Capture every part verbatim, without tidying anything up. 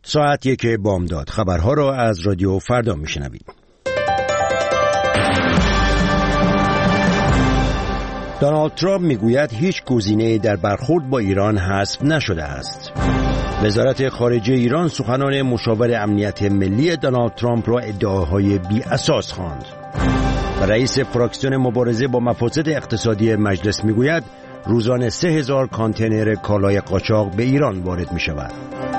ساعت یک بامداد. خبرها را از رادیو فردا میشنوید. دونالد ترامپ میگوید هیچ گزینه‌ای در برخورد با ایران حذف نشده است. وزارت خارجه ایران سخنان مشاور امنیت ملی دونالد ترامپ را ادعاهای بی اساس خواند. و رئیس فراکسیون مبارزه با مفاسد اقتصادی مجلس میگوید روزانه سه هزار کانتینر کالای قاچاق به ایران وارد می شود.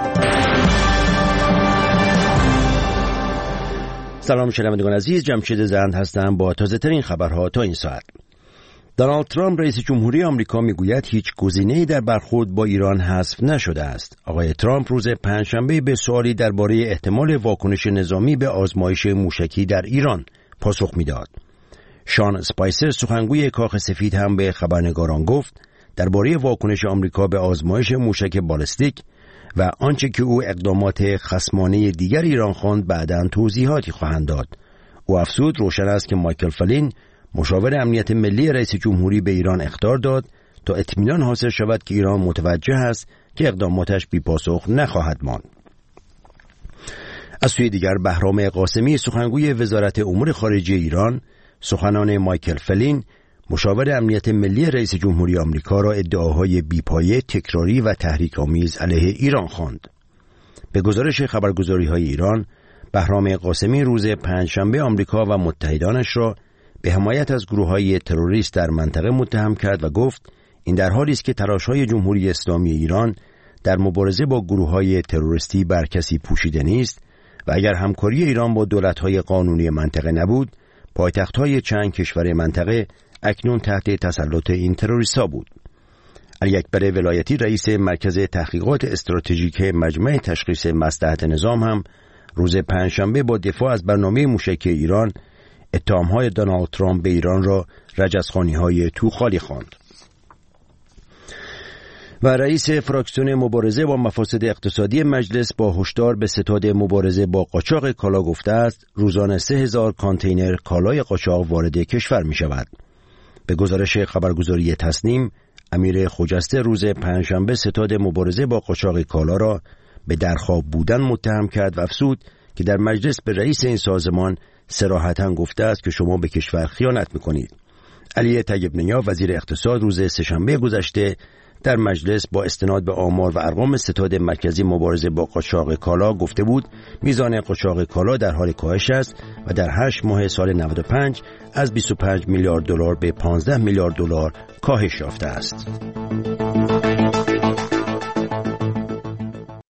سلام شنوندگان عزیز، جمشید زند هستم با تازه ترین خبرها تا این ساعت. دونالد ترامپ رئیس جمهوری آمریکا میگوید هیچ گزینه‌ای در برخورد با ایران حذف نشده است. آقای ترامپ روز پنجشنبه به سوالی درباره احتمال واکنش نظامی به آزمایش موشکی در ایران پاسخ میداد. شان اسپایسر سخنگوی کاخ سفید هم به خبرنگاران گفت درباره واکنش آمریکا به آزمایش موشک بالستیک و آنچه که او اقدامات خصمانه دیگر ایران خواند بعداً توضیحاتی خواهند داد. او افزود روشن است که مایکل فلین مشاور امنیت ملی رئیس جمهوری به ایران اخطار داد تا اطمینان حاصل شود که ایران متوجه است که اقداماتش بی پاسخ نخواهد ماند. از سوی دیگر بهرام قاسمی سخنگوی وزارت امور خارجه ایران سخنان مایکل فلین مشاور امنیت ملی رئیس جمهوری آمریکا را ادعاهای بیپایه، تکراری و تحریک‌آمیز علیه ایران خواند. به گزارش خبرگزاری‌های ایران، بهرام قاسمی روز پنجشنبه آمریکا و متحدانش را به حمایت از گروه‌های تروریست در منطقه متهم کرد و گفت این در حالی است که تلاش‌های جمهوری اسلامی ایران در مبارزه با گروه‌های تروریستی بر کسی پوشیده نیست و اگر همکاری ایران با دولت‌های قانونی منطقه نبود، پایتخت‌های چند کشور منطقه اکنون تحت تسلط این تروریست‌ها بود. علی اکبر ولایتی رئیس مرکز تحقیقات استراتژیک مجمع تشخیص مصلحت نظام هم روز پنجشنبه با دفاع از برنامه موشکی ایران اتهام‌های دونالد ترامپ به ایران را رجزخوانی‌های توخالی خواند. و رئیس فراکسیون مبارزه با مفاسد اقتصادی مجلس با هشدار به ستاد مبارزه با قاچاق کالا گفته است روزانه سه هزار کانتینر کالای قاچاق وارد کشور می شود. به گزارش خبرگزاری تصنیم، امیر خجسته روز پنجشنبه ستاد مبارزه با قاچاق کالا را به درخواب بودن متهم کرد و افزود که در مجلس به رئیس این سازمان صراحتاً گفته است که شما به کشور خیانت می‌کنید. علی طیب نیا وزیر اقتصاد روز سه‌شنبه گذشته در مجلس با استناد به آمار و ارقام ستاد مرکزی مبارزه با قاچاق کالا گفته بود میزان قاچاق کالا در حال کاهش است و در هشت ماه سال نود و پنج از بیست و پنج میلیارد دلار به پانزده میلیارد دلار کاهش یافته است.